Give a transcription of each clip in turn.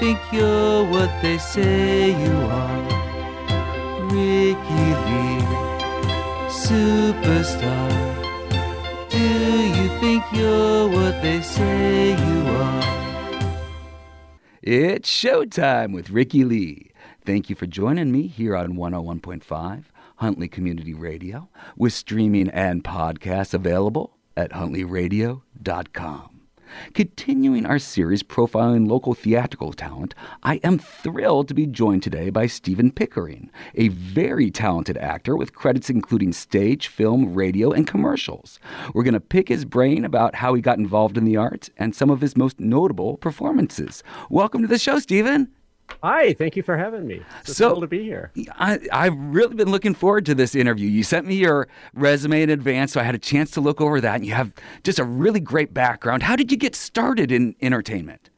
think you're what they say you are? Ricky Lee, superstar. Do you think you're what they say you are? It's showtime with Ricky Lee. Thank you for joining me here on 101.5 Huntley Community Radio, with streaming and podcasts available at huntleyradio.com. Continuing our series profiling local theatrical talent, I am thrilled to be joined today by Stephen Pickering, a very talented actor with credits including stage, film, radio, and commercials. We're going to pick his brain about how he got involved in the arts and some of his most notable performances. Welcome to the show, Stephen. Hi, thank you for having me. It's thrilled to be here. I've really been looking forward to this interview. You sent me your resume in advance, so I had a chance to look over that, and you have just a really great background. How did you get started in entertainment?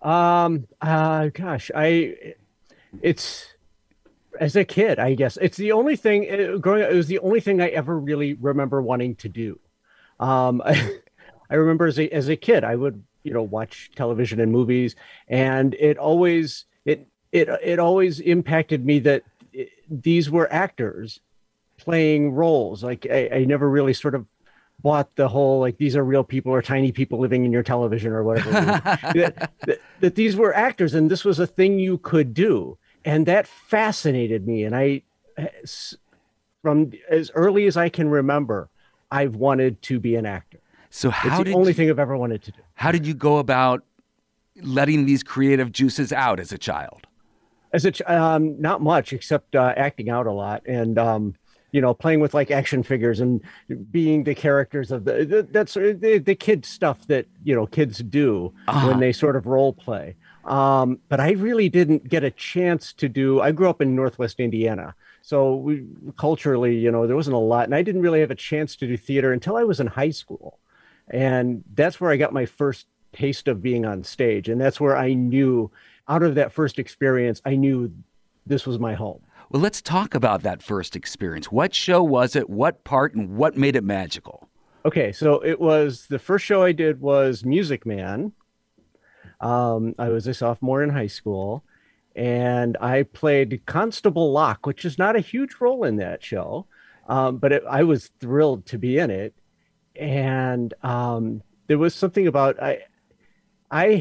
It's as a kid, I guess. It's the only thing, growing up, it was the only thing I ever really remember wanting to do. I remember as a kid, I would, watch television and movies, and it always impacted me that these were actors playing roles. Like I never really sort of bought the whole, like, these are real people or tiny people living in your television or whatever. that these were actors and this was a thing you could do. And that fascinated me. And from as early as I can remember, I've wanted to be an actor. So it's the only thing I've ever wanted to do. How did you go about letting these creative juices out as a child? Not much, except acting out a lot and, playing with like action figures and being the characters of the kid stuff that, kids do when they sort of role play. But I really didn't get a chance to do. I grew up in Northwest Indiana. So culturally, there wasn't a lot. And I didn't really have a chance to do theater until I was in high school. And that's where I got my first taste of being on stage. And that's where I knew, out of that first experience, I knew this was my home. Well, let's talk about that first experience. What show was it? What part and what made it magical? Okay, so the first show I did was Music Man. I was a sophomore in high school, and I played Constable Locke, which is not a huge role in that show, but I was thrilled to be in it. And there was something about I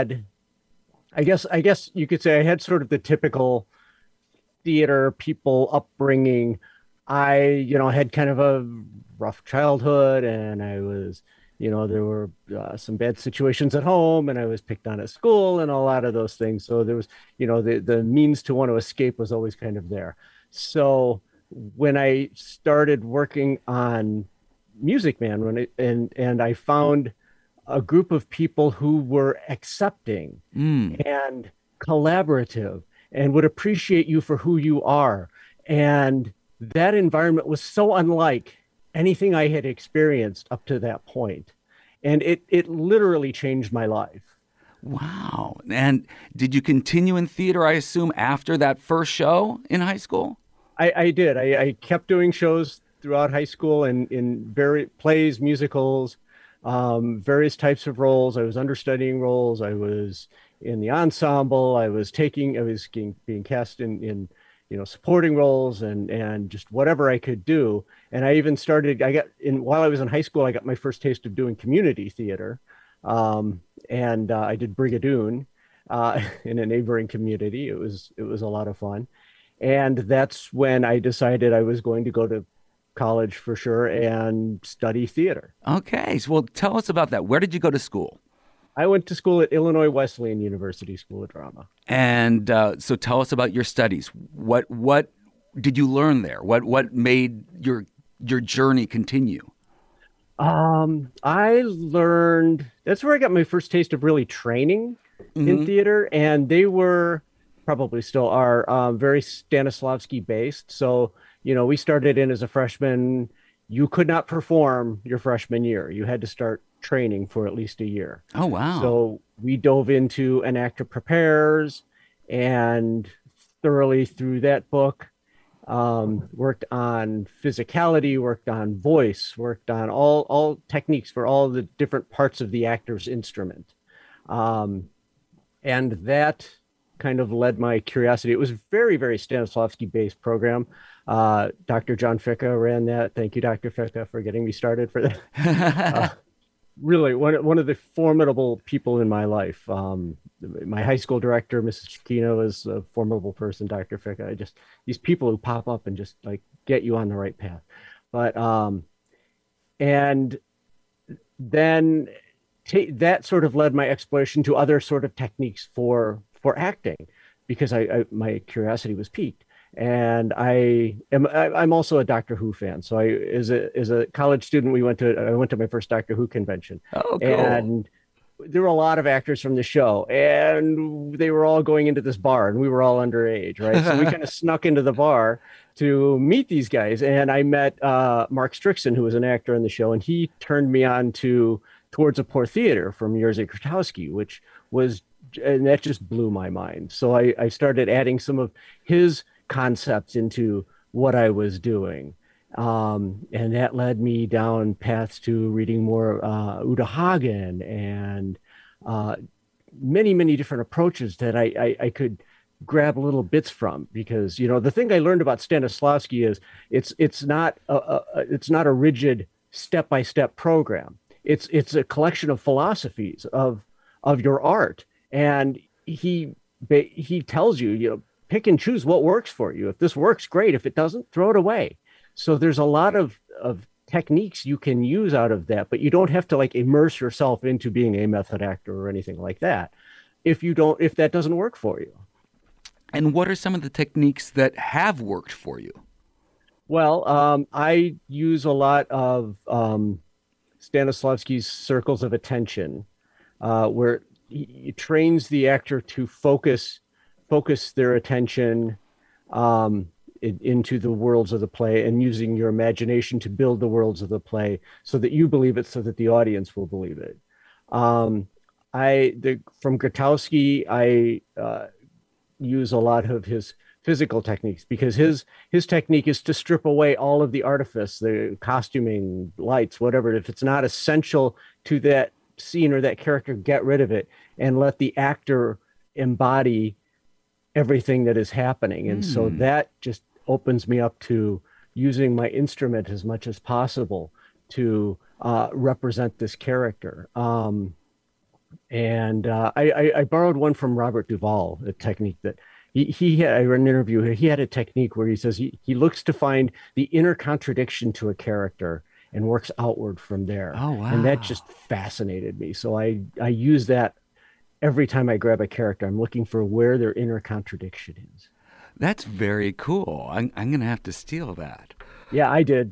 guess you could say I had sort of the typical theater people upbringing. I had kind of a rough childhood, and I was, there were some bad situations at home, and I was picked on at school and a lot of those things. So there was, the means to want to escape was always kind of there. So when I started working on Music Man, and I found a group of people who were accepting and collaborative and would appreciate you for who you are. And that environment was so unlike anything I had experienced up to that point. And it literally changed my life. Wow. And did you continue in theater, I assume, after that first show in high school? I did. I kept doing shows throughout high school and in various plays, musicals, various types of roles. I was understudying roles. I was in the ensemble. I was being cast in supporting roles and just whatever I could do. And I even while I was in high school, I got my first taste of doing community theater. And I did Brigadoon in a neighboring community. It was a lot of fun. And that's when I decided I was going to go to college for sure and study theater. Okay. So, well, tell us about that. Where did you go to school? I went to school at Illinois Wesleyan University School of Drama. And so tell us about your studies. What did you learn there? What made your journey continue? I learned, that's where I got my first taste of really training in theater. And they were, probably still are, very Stanislavski based. So, we started in as a freshman. You could not perform your freshman year. You had to start training for at least a year. Oh, wow. So we dove into An Actor Prepares and thoroughly through that book, worked on physicality, worked on voice, worked on all techniques for all the different parts of the actor's instrument. And that kind of led my curiosity. It was very, very Stanislavski based program. Dr. John Ficca ran that. Thank you, Dr. Ficca, for getting me started for that. Really one of the formidable people in my life. My high school director, Mrs. Chiquino, is a formidable person. Dr. Ficca, just these people who pop up and just like get you on the right path. But and then that sort of led my exploration to other sort of techniques for acting, because my curiosity was piqued. And I'm also a Doctor Who fan. So as a college student, I went to my first Doctor Who convention. Oh, cool. And there were a lot of actors from the show, and they were all going into this bar, and we were all underage, right? So we kind of snuck into the bar to meet these guys. And I met Mark Strickson, who was an actor in the show, and he turned me on to Towards a Poor Theater from Jerzy Grotowski, and that just blew my mind. So I started adding some of his concepts into what I was doing. And that led me down paths to reading more Uta Hagen and many, many different approaches that I could grab little bits from, because, the thing I learned about Stanislavski is it's not a rigid step-by-step program. It's a collection of philosophies of your art. And he tells you, pick and choose what works for you. If this works, great. If it doesn't, throw it away. So there's a lot of techniques you can use out of that, but you don't have to like immerse yourself into being a method actor or anything like that if that doesn't work for you. And what are some of the techniques that have worked for you? Well, I use a lot of Stanislavski's circles of attention, where he trains the actor to focus their attention into the worlds of the play, and using your imagination to build the worlds of the play so that you believe it, so that the audience will believe it. From Grotowski, I use a lot of his physical techniques, because his technique is to strip away all of the artifice, the costuming, lights, whatever. If it's not essential to that scene or that character, get rid of it and let the actor embody everything that is happening. And so that just opens me up to using my instrument as much as possible to represent this character. I borrowed one from Robert Duvall, a technique that he had. I read an interview. He had a technique where he says he looks to find the inner contradiction to a character and works outward from there. Oh, wow. And that just fascinated me. So I use that every time I grab a character. I'm looking for where their inner contradiction is. That's very cool. I'm going to have to steal that. Yeah, I did.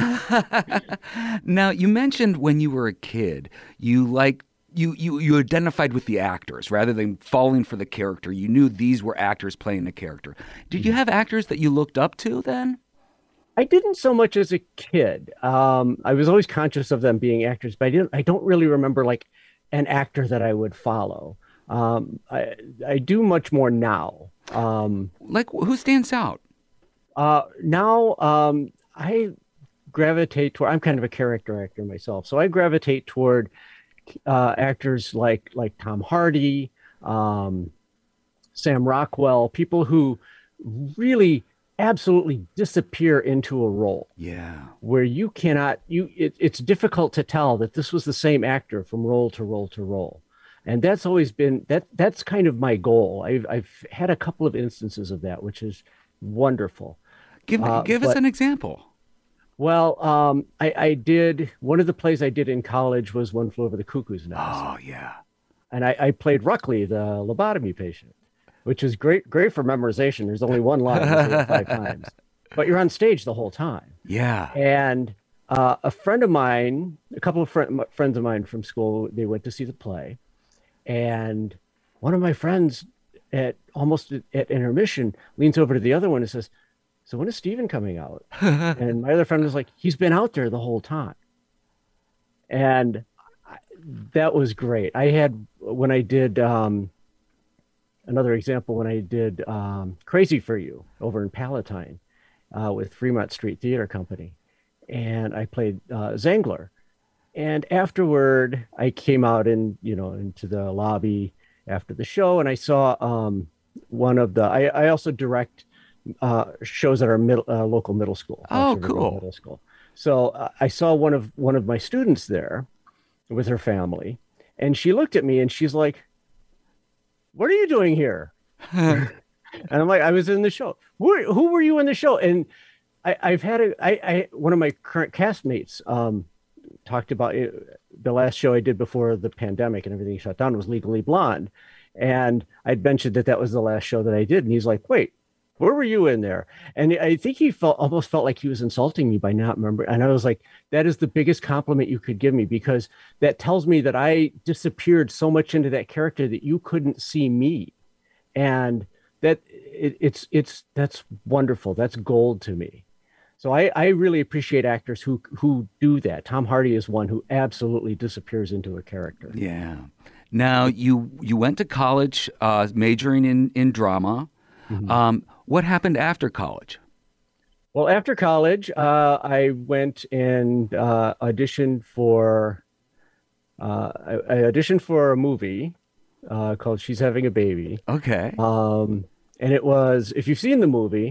Now, you mentioned when you were a kid, you identified with the actors rather than falling for the character. You knew these were actors playing the character. Did you have actors that you looked up to then? I didn't so much as a kid. I was always conscious of them being actors, but I don't really remember like an actor that I would follow. I do much more now. Like who stands out? Now I gravitate toward. I'm kind of a character actor myself, so I gravitate toward actors like Tom Hardy, Sam Rockwell, people who really absolutely disappear into a role. Yeah. Where you cannot, it's difficult to tell that this was the same actor from role to role to role. And that's always been, that's kind of my goal. I've had a couple of instances of that, which is wonderful. Give us an example. Well, I did, one of the plays I did in college was One Flew Over the Cuckoo's Nest. Oh, yeah. And I played Ruckley, the lobotomy patient, which is great for memorization. There's only one line, you say it 5 times, but you're on stage the whole time. Yeah. And a friend of mine, a couple of friends of mine from school, they went to see the play. And one of my friends at intermission leans over to the other one and says, "So when is Steven coming out?" And my other friend was like, "He's been out there the whole time." And that was great. I had, when I did, another example, when I did Crazy for You over in Palatine with Fremont Street Theater Company. And I played Zangler. And afterward, I came out into the lobby after the show, and I saw one of the. I also direct shows at our local middle school. Oh, Sugar Grove cool. Middle School. So I saw one of my students there with her family, and she looked at me and she's like, "What are you doing here?" And I'm like, "I was in the show." Who were you in the show? And I've had one of my current castmates talked about it, the last show I did before the pandemic and everything shut down was Legally Blonde, and I'd mentioned that was the last show that I did, and he's like, "Wait, where were you in there?" And I think he almost felt like he was insulting me by not remembering. And I was like, "That is the biggest compliment you could give me, because that tells me that I disappeared so much into that character that you couldn't see me." And that's wonderful. That's gold to me. So I really appreciate actors who do that. Tom Hardy is one who absolutely disappears into a character. Yeah. Now, you went to college majoring in drama. Mm-hmm. What happened after college? Well, after college, I went and auditioned for I auditioned for a movie called She's Having a Baby. Okay. And it was, if you've seen the movie,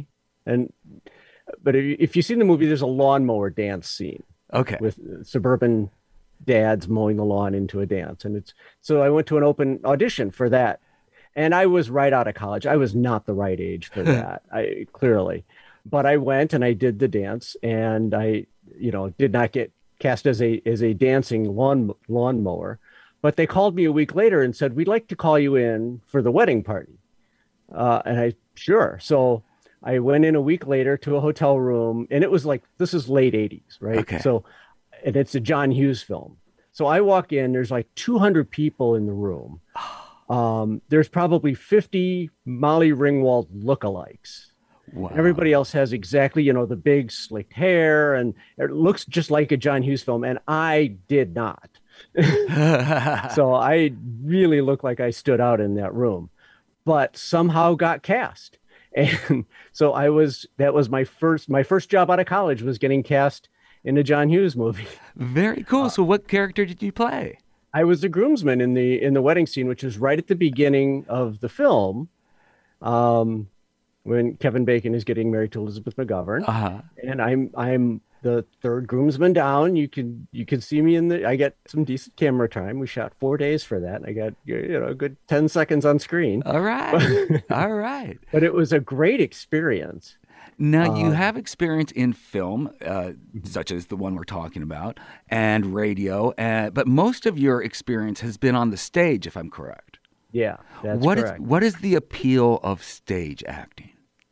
but if you've seen the movie, there's a lawnmower dance scene Okay. with suburban dads mowing the lawn into a dance. And so I went to an open audition for that. And I was right out of college. I was not the right age for that, clearly. But I went and I did the dance, and I, did not get cast as a dancing lawnmower. But they called me a week later and said, "We'd like to call you in for the wedding party." And sure. So I went in a week later to a hotel room, and it was like, this is late 80s, right? Okay. So, and it's a John Hughes film. So I walk in, there's like 200 people in the room. There's probably 50 Molly Ringwald lookalikes. Wow. Everybody else has exactly, the big slicked hair, and it looks just like a John Hughes film. And I did not. So I really looked like I stood out in that room, but somehow got cast. And so that was my first job out of college, was getting cast in a John Hughes movie. Very cool. So what character did you play? I was the groomsman in the wedding scene, which was right at the beginning of the film, when Kevin Bacon is getting married to Elizabeth McGovern. Uh-huh. And I'm the third groomsman down. You can see me I get some decent camera time. We shot 4 days for that. I got a good 10 seconds on screen. All right. All right. But it was a great experience. Now, you have experience in film, such as the one we're talking about, and radio, but most of your experience has been on the stage, if I'm correct. Yeah, that's correct. What is the appeal of stage acting?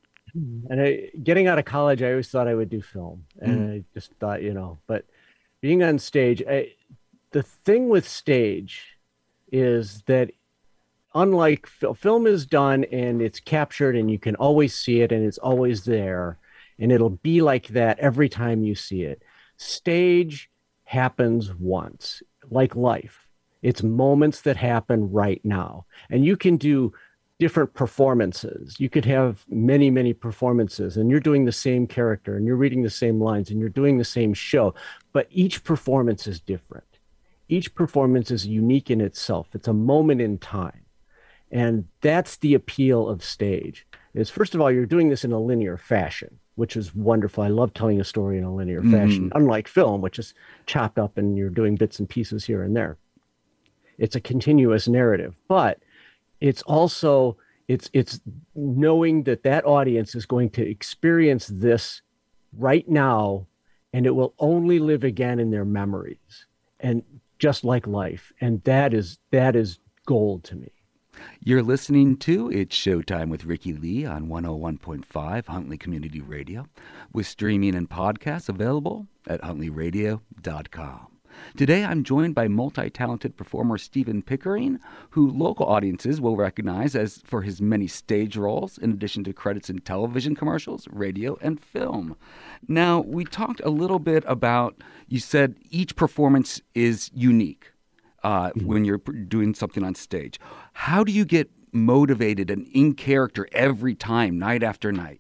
And getting out of college, I always thought I would do film. And I just thought, but being on stage, the thing with stage is that unlike film is done and it's captured and you can always see it and it's always there and it'll be like that every time you see it. Stage happens once, like life. It's moments that happen right now. And you can do different performances. You could have many, many performances, and you're doing the same character and you're reading the same lines and you're doing the same show, but each performance is different. Each performance is unique in itself. It's a moment in time. And that's the appeal of stage. Is first of all, you're doing this in a linear fashion, which is wonderful. I love telling a story in a linear fashion, unlike film, which is chopped up and you're doing bits and pieces here and there. It's a continuous narrative, but it's also it's knowing that audience is going to experience this right now, and it will only live again in their memories, and just like life. And that is gold to me. You're listening to It's Showtime with Ricky Lee on 101.5 Huntley Community Radio, with streaming and podcasts available at huntleyradio.com. Today, I'm joined by multi-talented performer Stephen Pickering, who local audiences will recognize as for his many stage roles, in addition to credits in television commercials, radio, and film. Now, we talked a little bit about, you said each performance is unique when you're doing something on stage. How do you get motivated and in character every time, night after night?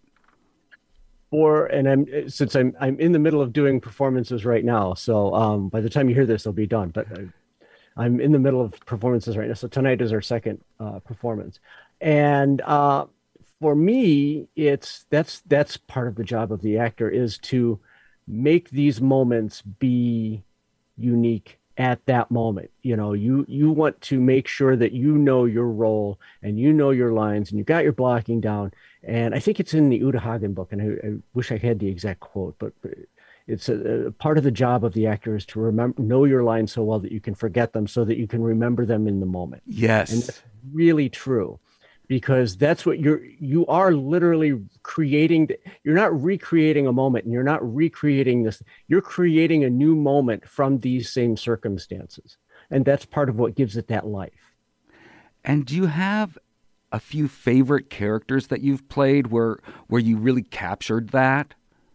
Since I'm in the middle of doing performances right now, so by the time you hear this, they'll be done. But I'm in the middle of performances right now. So tonight is our second performance. And for me, it's that's part of the job of the actor is to make these moments be unique at that moment. You know, you want to make sure that you know your role and you know your lines and you got your blocking down. And I think it's in the Uta Hagen book, and I wish I had the exact quote, but it's a part of the job of the actor is to remember know your lines so well that you can forget them so that you can remember them in the moment. And Yes. that's really true because that's what you are literally creating. You're not recreating a moment and you're not recreating this. You're creating a new moment from these same circumstances. And that's part of what gives it that life. And do you have a few favorite characters that you've played where you really captured that?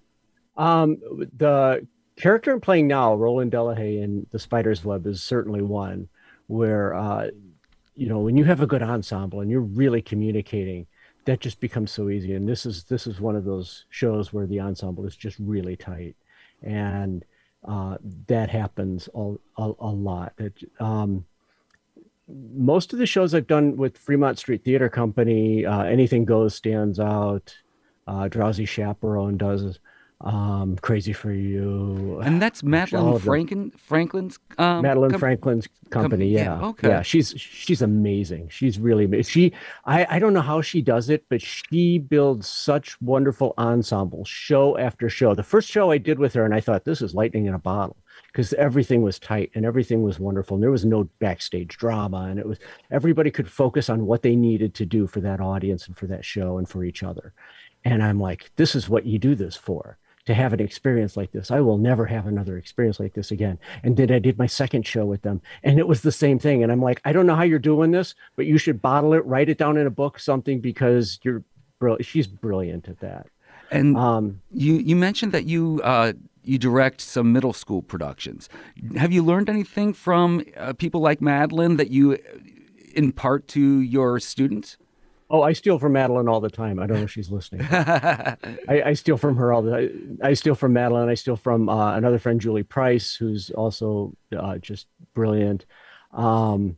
The character I'm playing now, Roland Delahaye in The Spider's Web, is certainly one where when you have a good ensemble and you're really communicating, that just becomes so easy. And this is one of those shows where the ensemble is just really tight, and that happens a lot. Most of the shows I've done with Fremont Street Theater Company, Anything Goes stands out. Drowsy Chaperone does. Crazy for You. And that's Gosh, Madeline all of them. Franklin's Madeline Franklin's company, yeah, yeah. okay. Yeah, she's amazing. She's really I don't know how she does it, but she builds such wonderful ensembles show after show. The first show I did with her and I thought this is lightning in a bottle because everything was tight and everything was wonderful and there was no backstage drama and it was everybody could focus on what they needed to do for that audience and for that show and for each other. And I'm like, this is what you do this for, to have an experience like this. I will never have another experience like this again. And then I did my second show with them, and it was the same thing. And I'm like, I don't know how you're doing this, but you should bottle it, write it down in a book, something, because you're brilliant. She's brilliant at that. And Um, you mentioned that you direct some middle school productions. Have you learned anything from people like Madeline that you impart to your students? oh, I steal from Madeline all the time. I don't know if she's listening, but I steal from her all the. I steal from Madeline. I steal from another friend, Julie Price, who's also just brilliant. Um,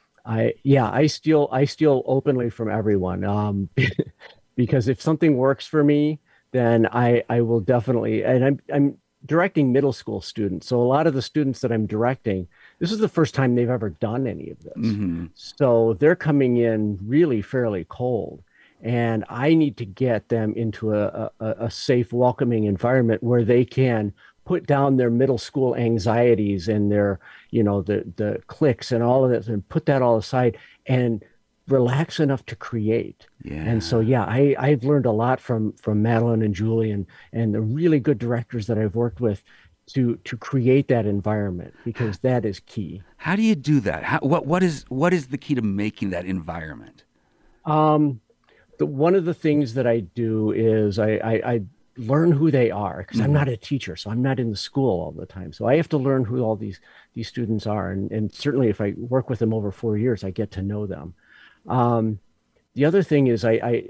I steal openly from everyone. Because if something works for me, then I will definitely, and I'm directing middle school students. So a lot of the students that I'm directing, this is the first time they've ever done any of this. Hmm. So they're coming in really fairly cold. And I need to get them into a safe, welcoming environment where they can put down their middle school anxieties and their, the cliques and all of that and put that all aside and relax enough to create. And so, Yeah. yeah, I've learned a lot from Madeline and Julie and the really good directors that I've worked with to create that environment because that is key. How do you do that? What is the key to making that environment? Um, one of the things that I do is I learn who they are because I'm Hmm. not a teacher, so I'm not in the school all the time. So I have to learn who all these students are, and certainly if I work with them over 4 years, I get to know them. Um, the other thing is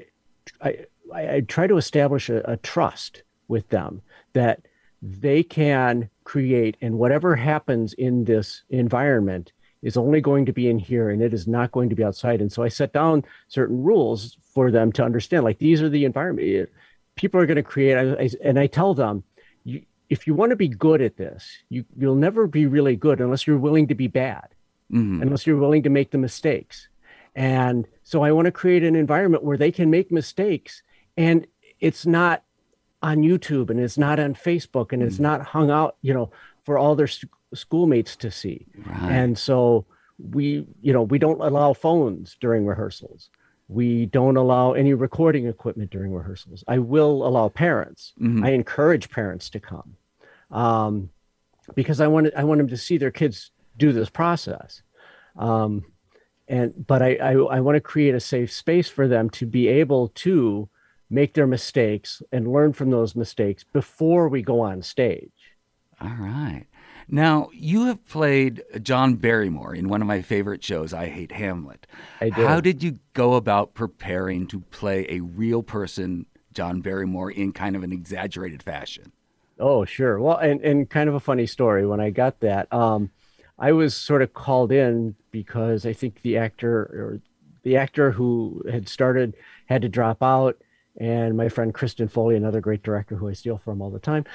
I try to establish a trust with them that they can create, and whatever happens in this environment is only going to be in here and it is not going to be outside. And so I set down certain rules for them to understand, like these are the environment people are going to create. And I tell them, if you want to be good at this, you'll never be really good unless you're willing to be bad, Hmm. unless you're willing to make the mistakes. And so I want to create an environment where they can make mistakes and it's not on YouTube and it's not on Facebook and it's not hung out, for all their schoolmates to see. Right. And so we don't allow phones during rehearsals. We don't allow any recording equipment during rehearsals. I will allow parents. Hmm. I encourage parents to come um, because I want them to see their kids do this process. Um, but I want to create a safe space for them to be able to make their mistakes and learn from those mistakes before we go on stage. All right. Now, you have played John Barrymore in one of my favorite shows, I Hate Hamlet. I How did. did you go about preparing to play a real person, John Barrymore, in kind of an exaggerated fashion? Oh, sure. Well, and kind of a funny story when I got that. I was sort of called in because I think the actor or the actor who had started had to drop out, and my friend Kristen Foley, another great director who I steal from all the time,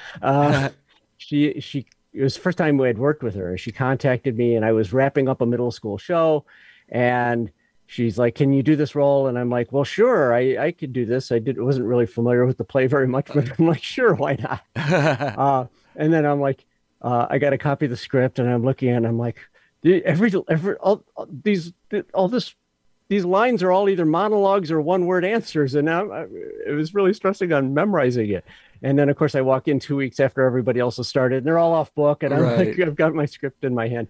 she it was the first time we had worked with her. She contacted me, and I was wrapping up a middle school show, and she's like, "Can you do this role?" And I'm like, "Well, sure, I could do this." Wasn't really familiar with the play very much, but I'm like, "Sure, why not?" And then I'm like, I got a copy of the script, and I'm looking at it, and I'm like, all this these lines are all either monologues or one word answers. And now it was really stressing on memorizing it. And then, of course, I walk in 2 weeks after everybody else has started, and they're all off book. And I'm like, I've got my script in my hand.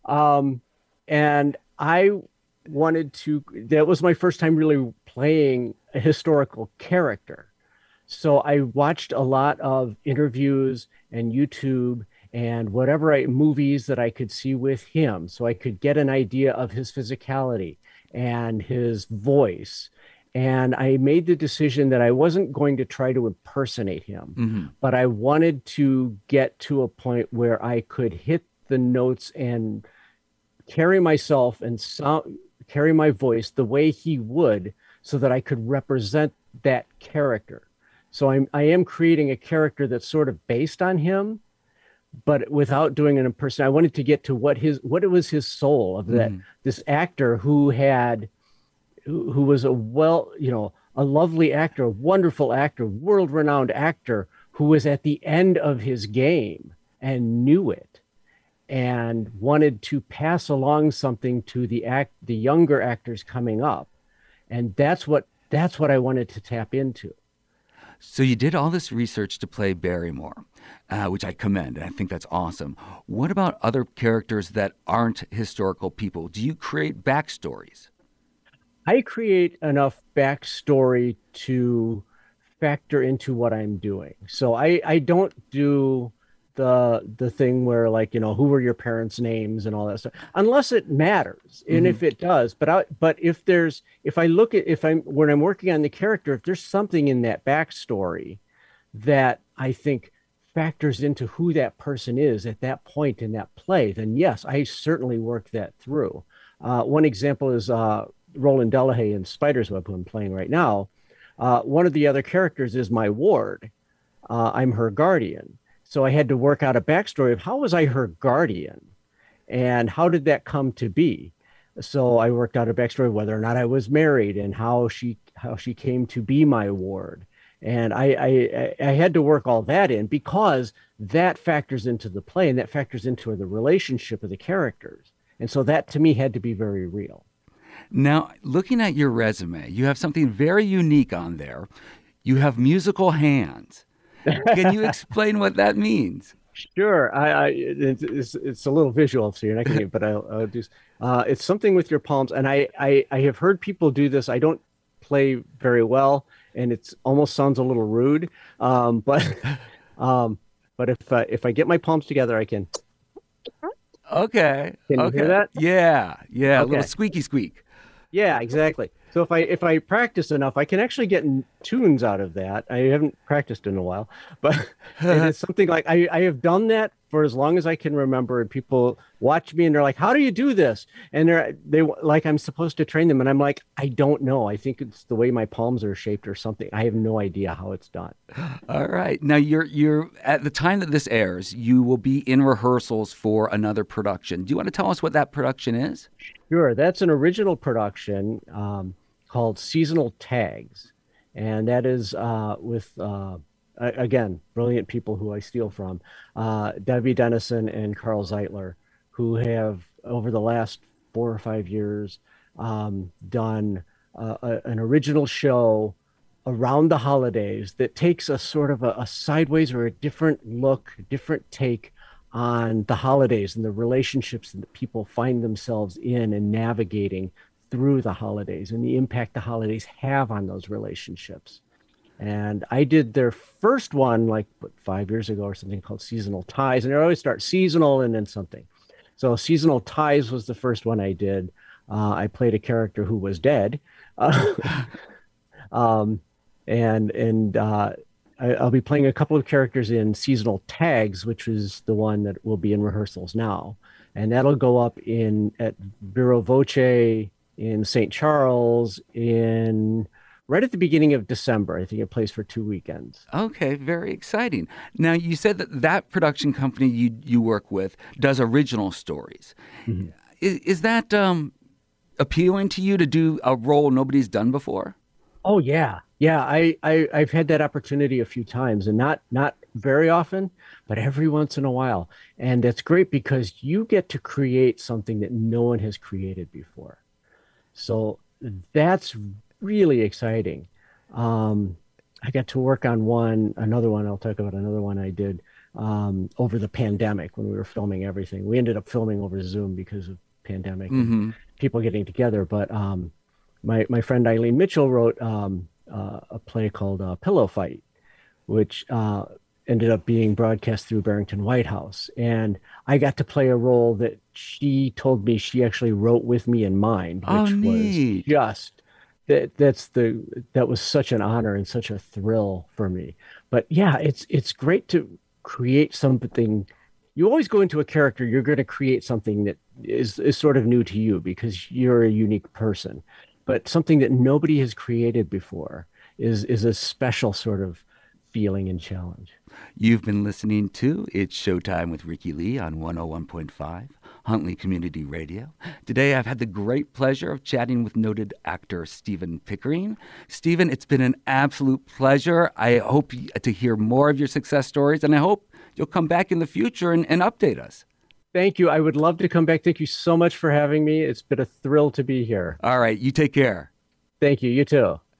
And I wanted to, that was my first time really playing a historical character. So I watched a lot of interviews and YouTube and whatever movies that I could see with him, so I could get an idea of his physicality and his voice. And I made the decision that I wasn't going to try to impersonate him, but I wanted to get to a point where I could hit the notes and carry myself and carry my voice the way he would, so that I could represent that character. So I am creating a character that's sort of based on him, but without doing an impersonation. I wanted to get to what it was his soul of that, this actor who was a lovely actor, a wonderful actor, world-renowned actor, who was at the end of his game and knew it and wanted to pass along something to the younger actors coming up. And that's what I wanted to tap into. So you did all this research to play Barrymore, which I commend, and I think that's awesome. What about other characters that aren't historical people? Do you create backstories? I create enough backstory to factor into what I'm doing. So I don't do the thing where, like, who were your parents' names and all that stuff, unless it matters. And if it does, when I'm working on the character, if there's something in that backstory that I think factors into who that person is at that point in that play, then yes, I certainly work that through. One example is Roland Delahaye in Spider's Web, who I'm playing right now. One of the other characters is my ward. I'm her guardian. So I had to work out a backstory of how was I her guardian and how did that come to be? So I worked out a backstory of whether or not I was married and how she came to be my ward. And I had to work all that in, because that factors into the play and that factors into the relationship of the characters. And so that to me had to be very real. Now, looking at your resume, you have something very unique on there. You have musical hands. Can you explain what that means? Sure. It's a little visual, so you're not getting it, but I'll do. It's something with your palms, and I have heard people do this. I don't play very well, and it almost sounds a little rude. But if I get my palms together, I can. Okay. Can you hear that? Yeah. Okay. A little squeaky squeak. Yeah, exactly. So if I practice enough, I can actually get tunes out of that. I haven't practiced in a while, but it's something like I have done that for as long as I can remember. And people watch me and they're like, "How do you do this?" And they like I'm supposed to train them, and I'm like, "I don't know. I think it's the way my palms are shaped or something. I have no idea how it's done." All right. Now you're at the time that this airs, you will be in rehearsals for another production. Do you want to tell us what that production is? Sure. That's an original production called Seasonal Tags. And that is with, again, brilliant people who I steal from, Debbie Dennison and Carl Zeitler, who have, over the last 4 or 5 years, done an original show around the holidays that takes a sort of a sideways or a different look, different take on the holidays and the relationships that people find themselves in and navigating through the holidays and the impact the holidays have on those relationships. And I did their first one 5 years ago or something, called Seasonal Ties. And they always start seasonal and then something. So Seasonal Ties was the first one I did. I played a character who was dead. I'll be playing a couple of characters in Seasonal Tags, which is the one that will be in rehearsals now. And that'll go up at Vero Voce in St. Charles in right at the beginning of December. I think it plays for 2 weekends. Okay, very exciting. Now, you said that production company you work with does original stories. Mm-hmm. Is that appealing to you to do a role nobody's done before? Oh yeah. Yeah, I've had that opportunity a few times, and not very often, but every once in a while. And that's great because you get to create something that no one has created before. So that's really exciting. I got to work on another one. I'll talk about another one I did over the pandemic when we were filming everything. We ended up filming over Zoom because of pandemic and people getting together. But my friend Eileen Mitchell wrote a play called Pillow Fight, which ended up being broadcast through Barrington White House. And I got to play a role that she told me she actually wrote with me in mind, which was just that was such an honor and such a thrill for me. But yeah, it's great to create something. You always go into a character, you're going to create something that is sort of new to you because you're a unique person. But something that nobody has created before is a special sort of feeling and challenge. You've been listening to It's Showtime with Ricky Lee on 101.5 Huntley Community Radio. Today I've had the great pleasure of chatting with noted actor Stephen Pickering. Stephen, it's been an absolute pleasure. I hope to hear more of your success stories, and I hope you'll come back in the future and update us. Thank you. I would love to come back. Thank you so much for having me. It's been a thrill to be here. All right. You take care. Thank you. You too.